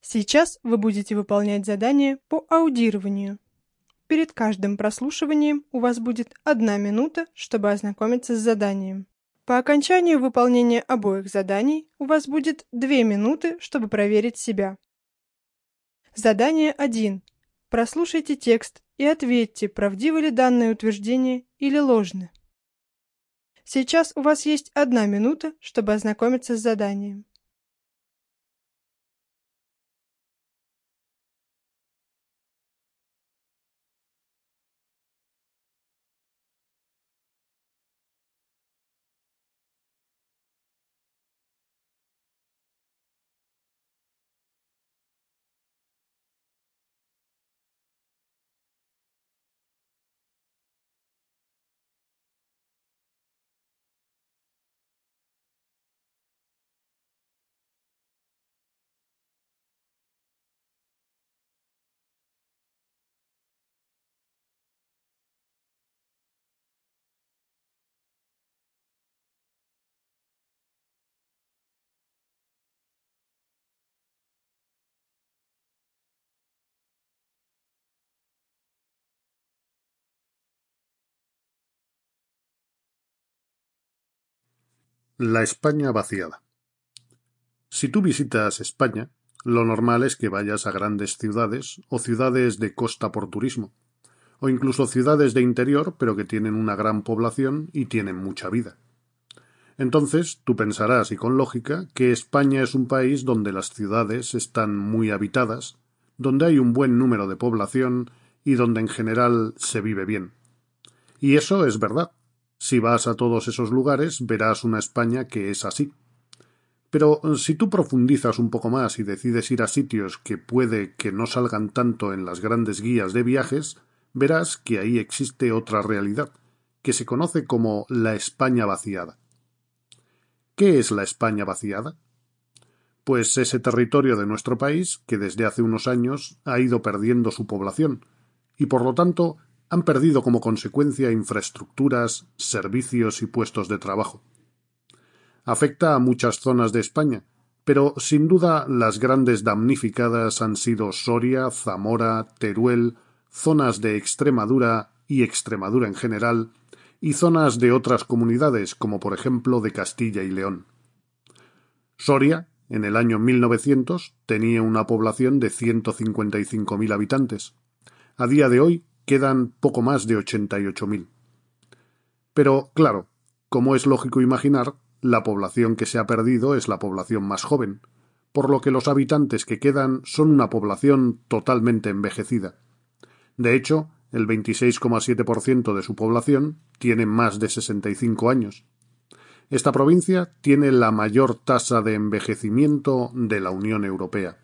Сейчас вы будете выполнять задание по аудированию. Перед каждым прослушиванием у вас будет 1 минута, чтобы ознакомиться с заданием. По окончанию выполнения обоих заданий у вас будет 2 минуты, чтобы проверить себя. Задание 1. Прослушайте текст и ответьте, правдивы ли данные утверждения или ложны. Сейчас у вас есть 1 минута, чтобы ознакомиться с заданием. La España vaciada. Si tú visitas España, lo normal es que vayas a grandes ciudades o ciudades de costa por turismo, o incluso ciudades de interior pero que tienen una gran población y tienen mucha vida. Entonces tú pensarás, y con lógica, que España es un país donde las ciudades están muy habitadas, donde hay un buen número de población y donde en general se vive bien. Y eso es verdad. Si vas a todos esos lugares, verás una España que es así. Pero si tú profundizas un poco más y decides ir a sitios que puede que no salgan tanto en las grandes guías de viajes, verás que ahí existe otra realidad, que se conoce como la España vaciada. ¿Qué es la España vaciada? Pues ese territorio de nuestro país que desde hace unos años ha ido perdiendo su población, y por lo tanto han perdido como consecuencia infraestructuras, servicios y puestos de trabajo. Afecta a muchas zonas de España, pero sin duda las grandes damnificadas han sido Soria, Zamora, Teruel, zonas de Extremadura y Extremadura en general, y zonas de otras comunidades como por ejemplo de Castilla y León. Soria, en el año 1900, tenía una población de 155.000 habitantes. A día de hoy quedan poco más de 88.000. Pero, claro, como es lógico imaginar, la población que se ha perdido es la población más joven, por lo que los habitantes que quedan son una población totalmente envejecida. De hecho, el 26,7% de su población tiene más de 65 años. Esta provincia tiene la mayor tasa de envejecimiento de la Unión Europea.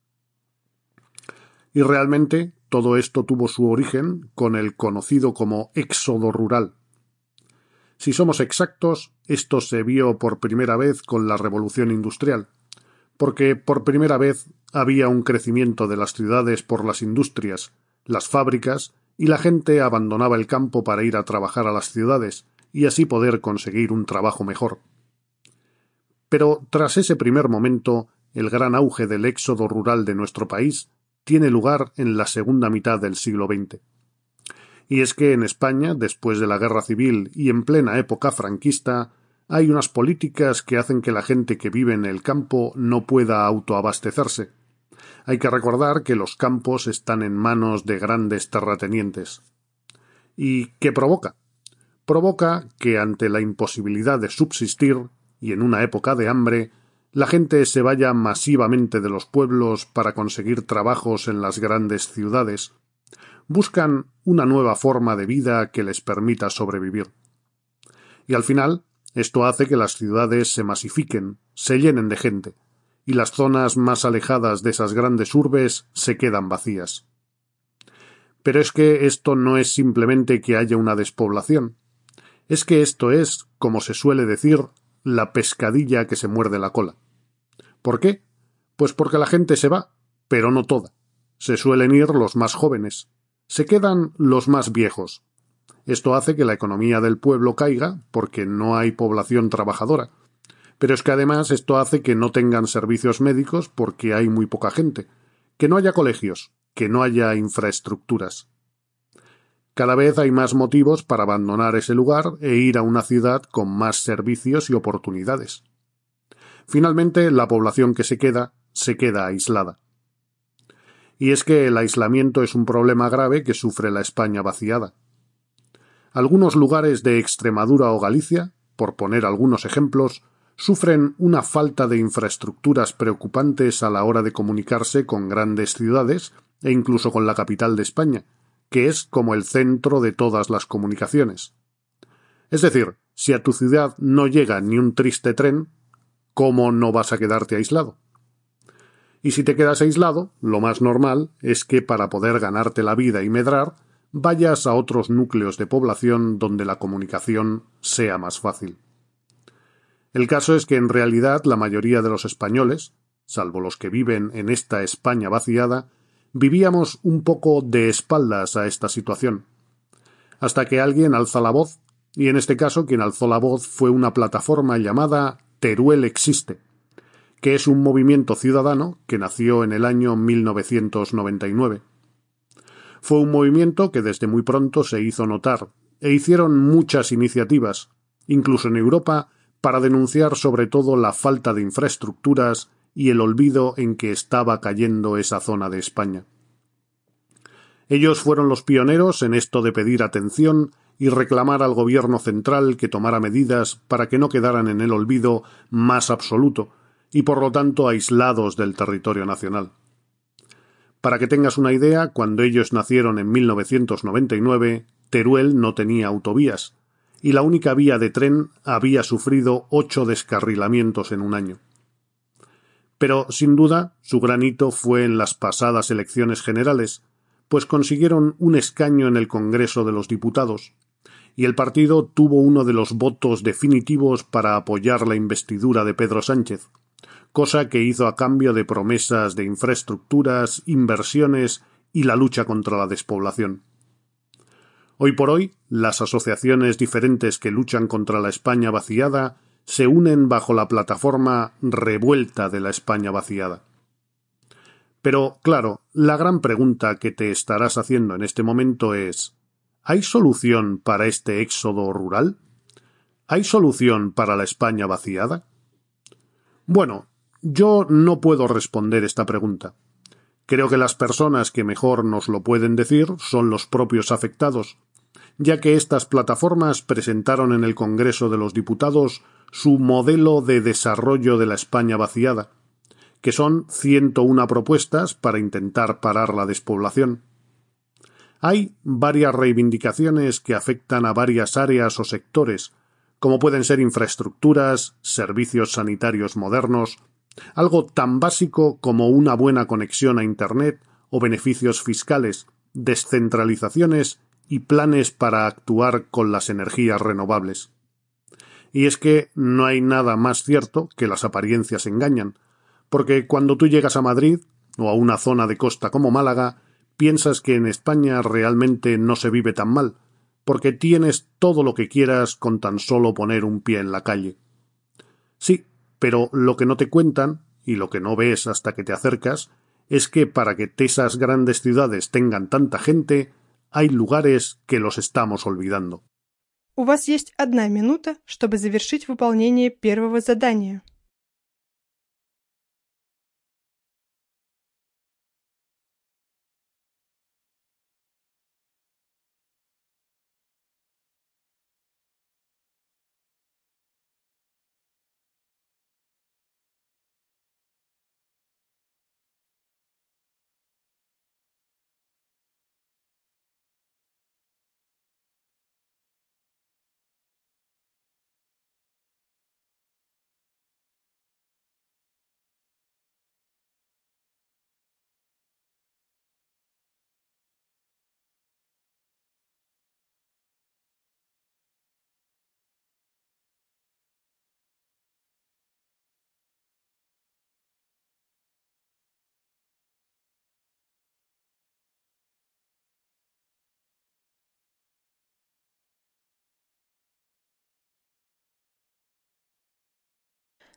Y realmente todo esto tuvo su origen con el conocido como éxodo rural. Si somos exactos, esto se vio por primera vez con la Revolución Industrial, porque por primera vez había un crecimiento de las ciudades por las industrias, las fábricas, y la gente abandonaba el campo para ir a trabajar a las ciudades, y así poder conseguir un trabajo mejor. Pero tras ese primer momento, el gran auge del éxodo rural de nuestro país tiene lugar en la segunda mitad del siglo XX. Y es que en España, después de la Guerra Civil y en plena época franquista, hay unas políticas que hacen que la gente que vive en el campo no pueda autoabastecerse. Hay que recordar que los campos están en manos de grandes terratenientes. ¿Y qué provoca? Provoca que ante la imposibilidad de subsistir, y en una época de hambre, la gente se vaya masivamente de los pueblos para conseguir trabajos en las grandes ciudades. Buscan una nueva forma de vida que les permita sobrevivir. Y al final, esto hace que las ciudades se masifiquen, se llenen de gente, y las zonas más alejadas de esas grandes urbes se quedan vacías. Pero es que esto no es simplemente que haya una despoblación. Es que esto es, como se suele decir, la pescadilla que se muerde la cola. ¿Por qué? Pues porque la gente se va, pero no toda. Se suelen ir los más jóvenes. Se quedan los más viejos. Esto hace que la economía del pueblo caiga porque no hay población trabajadora. Pero es que además esto hace que no tengan servicios médicos porque hay muy poca gente, que no haya colegios, que no haya infraestructuras. Cada vez hay más motivos para abandonar ese lugar e ir a una ciudad con más servicios y oportunidades. Finalmente, la población que se queda aislada. Y es que el aislamiento es un problema grave que sufre la España vaciada. Algunos lugares de Extremadura o Galicia, por poner algunos ejemplos, sufren una falta de infraestructuras preocupantes a la hora de comunicarse con grandes ciudades e incluso con la capital de España, que es como el centro de todas las comunicaciones. Es decir, si a tu ciudad no llega ni un triste tren, ¿cómo no vas a quedarte aislado? Y si te quedas aislado, lo más normal es que para poder ganarte la vida y medrar, vayas a otros núcleos de población donde la comunicación sea más fácil. El caso es que en realidad la mayoría de los españoles, salvo los que viven en esta España vaciada, vivíamos un poco de espaldas a esta situación. Hasta que alguien alza la voz, y en este caso quien alzó la voz fue una plataforma llamada Teruel Existe, que es un movimiento ciudadano que nació en el año 1999. Fue un movimiento que desde muy pronto se hizo notar, e hicieron muchas iniciativas, incluso en Europa, para denunciar sobre todo la falta de infraestructuras y el olvido en que estaba cayendo esa zona de España. Ellos fueron los pioneros en esto de pedir atención y reclamar al gobierno central que tomara medidas para que no quedaran en el olvido más absoluto y por lo tanto aislados del territorio nacional. Para que tengas una idea, cuando ellos nacieron en 1999, Teruel no tenía autovías, y la única vía de tren había sufrido 8 descarrilamientos en un año. Pero, sin duda, su gran hito fue en las pasadas elecciones generales, pues consiguieron un escaño en el Congreso de los Diputados, y el partido tuvo uno de los votos definitivos para apoyar la investidura de Pedro Sánchez, cosa que hizo a cambio de promesas de infraestructuras, inversiones y la lucha contra la despoblación. Hoy por hoy, las asociaciones diferentes que luchan contra la España vaciada se unen bajo la plataforma Revuelta de la España vaciada. Pero, claro, la gran pregunta que te estarás haciendo en este momento es: ¿hay solución para este éxodo rural? ¿Hay solución para la España vaciada? Bueno, yo no puedo responder esta pregunta. Creo que las personas que mejor nos lo pueden decir son los propios afectados, ya que estas plataformas presentaron en el Congreso de los Diputados su modelo de desarrollo de la España vaciada, que son 101 propuestas para intentar parar la despoblación. Hay varias reivindicaciones que afectan a varias áreas o sectores, como pueden ser infraestructuras, servicios sanitarios modernos, algo tan básico como una buena conexión a Internet o beneficios fiscales, descentralizaciones y planes para actuar con las energías renovables. Y es que no hay nada más cierto que las apariencias engañan, porque cuando tú llegas a Madrid o a una zona de costa como Málaga, piensas que en España realmente no se vive tan mal, porque tienes todo lo que quieras con tan solo poner un pie en la calle. Sí, pero lo que no te cuentan, y lo que no ves hasta que te acercas, es que para que esas grandes ciudades tengan tanta gente, hay lugares que los estamos olvidando. У вас есть 1 минута, чтобы завершить выполнение первого задания.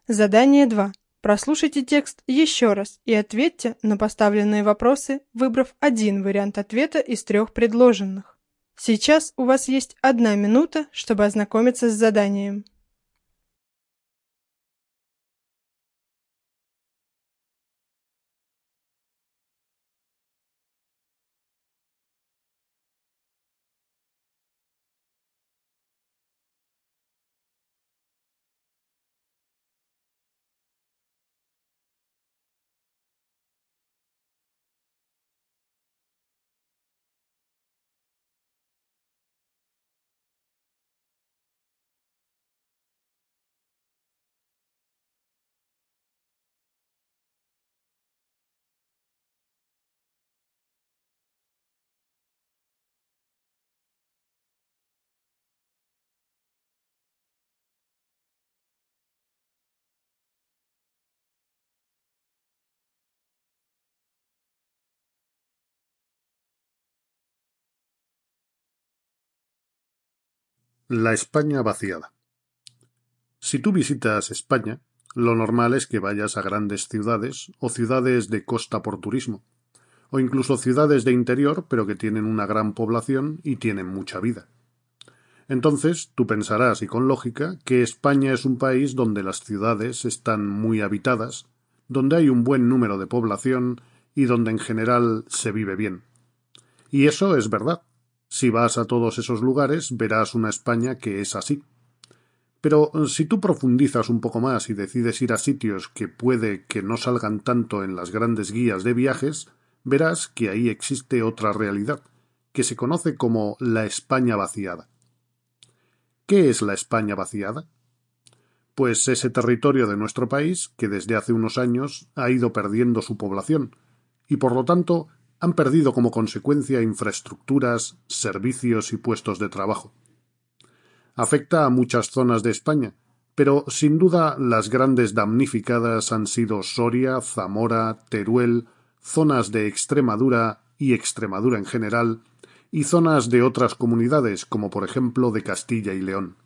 Задание 2. Прослушайте текст еще раз и ответьте на поставленные вопросы, выбрав один вариант ответа из 3 предложенных. Сейчас у вас есть 1 минута, чтобы ознакомиться с заданием. La España vaciada. Si tú visitas España, lo normal es que vayas a grandes ciudades o ciudades de costa por turismo, o incluso ciudades de interior pero que tienen una gran población y tienen mucha vida. Entonces tú pensarás, y con lógica, que España es un país donde las ciudades están muy habitadas, donde hay un buen número de población y donde en general se vive bien. Y eso es verdad. Si vas a todos esos lugares, verás una España que es así. Pero si tú profundizas un poco más y decides ir a sitios que puede que no salgan tanto en las grandes guías de viajes, verás que ahí existe otra realidad, que se conoce como la España vaciada. ¿Qué es la España vaciada? Pues ese territorio de nuestro país que desde hace unos años ha ido perdiendo su población, y por lo tanto han perdido como consecuencia infraestructuras, servicios y puestos de trabajo. Afecta a muchas zonas de España, pero sin duda las grandes damnificadas han sido Soria, Zamora, Teruel, zonas de Extremadura y Extremadura en general, y zonas de otras comunidades, como por ejemplo de Castilla y León.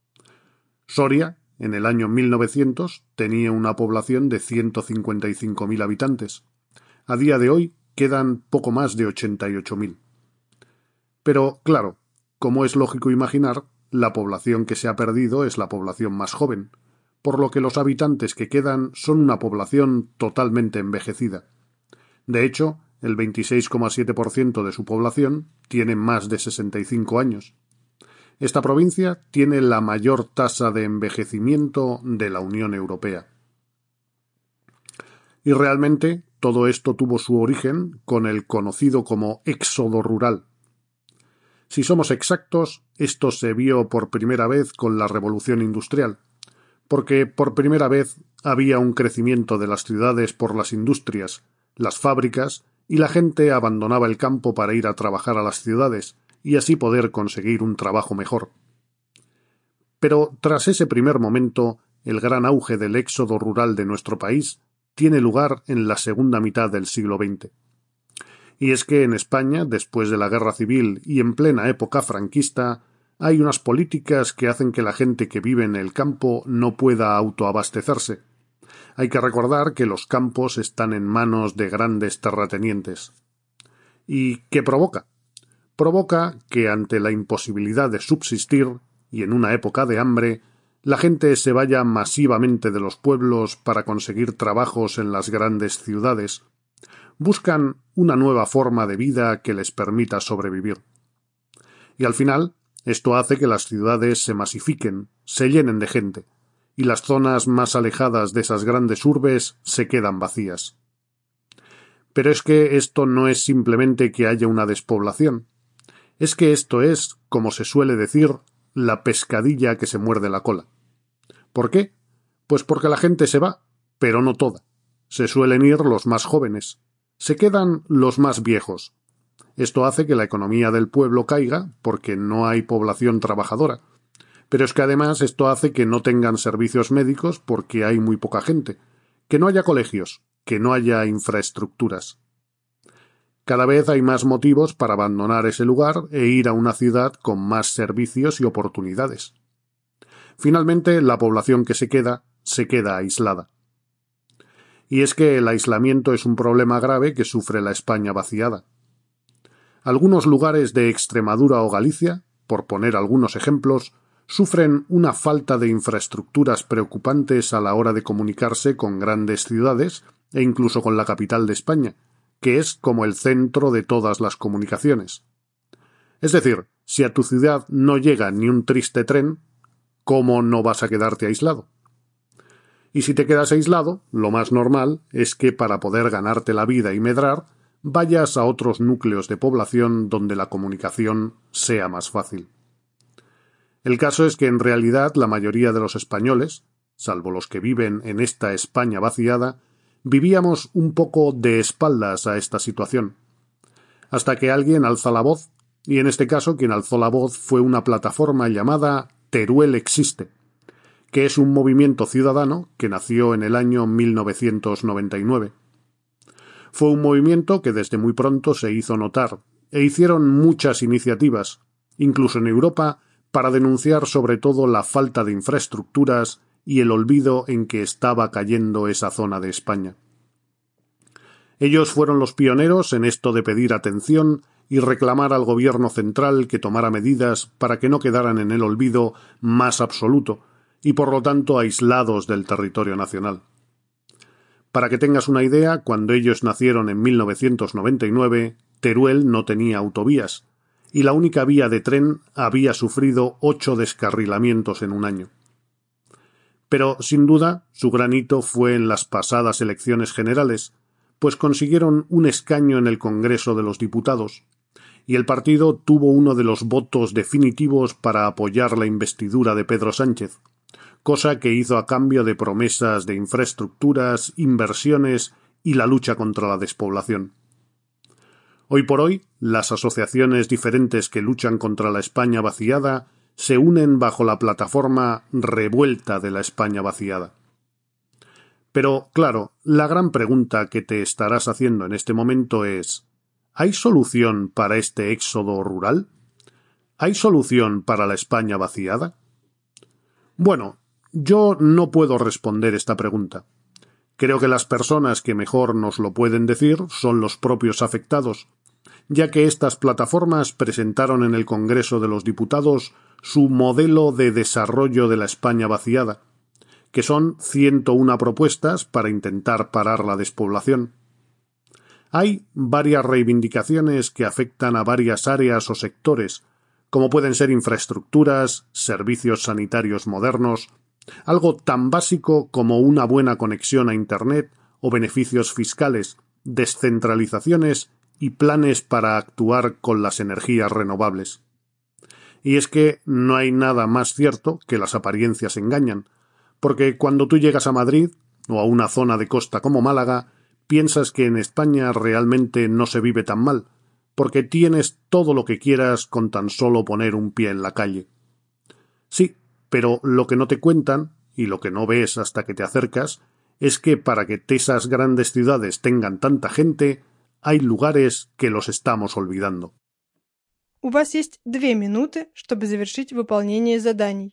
Soria, en el año 1900, tenía una población de 155.000 habitantes. A día de hoy quedan poco más de 88.000. Pero, claro, como es lógico imaginar, la población que se ha perdido es la población más joven, por lo que los habitantes que quedan son una población totalmente envejecida. De hecho, el 26,7% de su población tiene más de 65 años. Esta provincia tiene la mayor tasa de envejecimiento de la Unión Europea. Y realmente todo esto tuvo su origen con el conocido como éxodo rural. Si somos exactos, esto se vio por primera vez con la Revolución Industrial, porque por primera vez había un crecimiento de las ciudades por las industrias, las fábricas, y la gente abandonaba el campo para ir a trabajar a las ciudades, y así poder conseguir un trabajo mejor. Pero tras ese primer momento, el gran auge del éxodo rural de nuestro país tiene lugar en la segunda mitad del siglo XX. Y es que en España, después de la Guerra Civil y en plena época franquista, hay unas políticas que hacen que la gente que vive en el campo no pueda autoabastecerse. Hay que recordar que los campos están en manos de grandes terratenientes. ¿Y qué provoca? Provoca que ante la imposibilidad de subsistir, y en una época de hambre, la gente se vaya masivamente de los pueblos para conseguir trabajos en las grandes ciudades. Buscan una nueva forma de vida que les permita sobrevivir. Y al final, esto hace que las ciudades se masifiquen, se llenen de gente, y las zonas más alejadas de esas grandes urbes se quedan vacías. Pero es que esto no es simplemente que haya una despoblación. Es que esto es, como se suele decir, la pescadilla que se muerde la cola. ¿Por qué? Pues porque la gente se va, pero no toda. Se suelen ir los más jóvenes. Se quedan los más viejos. Esto hace que la economía del pueblo caiga porque no hay población trabajadora. Pero es que además esto hace que no tengan servicios médicos porque hay muy poca gente, que no haya colegios, que no haya infraestructuras. Cada vez hay más motivos para abandonar ese lugar e ir a una ciudad con más servicios y oportunidades. Finalmente, la población que se queda se queda aislada. Y es que el aislamiento es un problema grave que sufre la España vaciada. Algunos lugares de Extremadura o Galicia, por poner algunos ejemplos, sufren una falta de infraestructuras preocupantes a la hora de comunicarse con grandes ciudades e incluso con la capital de España, que es como el centro de todas las comunicaciones. Es decir, si a tu ciudad no llega ni un triste tren, ¿cómo no vas a quedarte aislado? Y si te quedas aislado, lo más normal es que para poder ganarte la vida y medrar, vayas a otros núcleos de población donde la comunicación sea más fácil. El caso es que en realidad la mayoría de los españoles, salvo los que viven en esta España vaciada, vivíamos un poco de espaldas a esta situación. Hasta que alguien alza la voz, y en este caso quien alzó la voz fue una plataforma llamada Teruel Existe, que es un movimiento ciudadano que nació en el año 1999. Fue un movimiento que desde muy pronto se hizo notar, e hicieron muchas iniciativas, incluso en Europa, para denunciar sobre todo la falta de infraestructuras y el olvido en que estaba cayendo esa zona de España. Ellos fueron los pioneros en esto de pedir atención y reclamar al gobierno central que tomara medidas para que no quedaran en el olvido más absoluto y por lo tanto aislados del territorio nacional. Para que tengas una idea, cuando ellos nacieron en 1999, Teruel no tenía autovías, y la única vía de tren había sufrido 8 descarrilamientos en un año. Pero, sin duda, su gran hito fue en las pasadas elecciones generales, pues consiguieron un escaño en el Congreso de los Diputados, y el partido tuvo uno de los votos definitivos para apoyar la investidura de Pedro Sánchez, cosa que hizo a cambio de promesas de infraestructuras, inversiones y la lucha contra la despoblación. Hoy por hoy, las asociaciones diferentes que luchan contra la España vaciada se unen bajo la plataforma Revuelta de la España vaciada. Pero, claro, la gran pregunta que te estarás haciendo en este momento es: ¿hay solución para este éxodo rural? ¿Hay solución para la España vaciada? Bueno, yo no puedo responder esta pregunta. Creo que las personas que mejor nos lo pueden decir son los propios afectados, ya que estas plataformas presentaron en el Congreso de los Diputados su modelo de desarrollo de la España vaciada, que son 101 propuestas para intentar parar la despoblación. Hay varias reivindicaciones que afectan a varias áreas o sectores, como pueden ser infraestructuras, servicios sanitarios modernos, algo tan básico como una buena conexión a Internet o beneficios fiscales, descentralizaciones y planes para actuar con las energías renovables. Y es que no hay nada más cierto que las apariencias engañan, porque cuando tú llegas a Madrid o a una zona de costa como Málaga, piensas que en España realmente no se vive tan mal, porque tienes todo lo que quieras con tan solo poner un pie en la calle. Sí, pero lo que no te cuentan, y lo que no ves hasta que te acercas, es que para que esas grandes ciudades tengan tanta gente, hay lugares que los estamos olvidando. У вас есть 2 минуты, чтобы завершить выполнение заданий.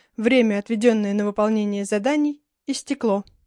Время, отведенное на выполнение заданий, истекло.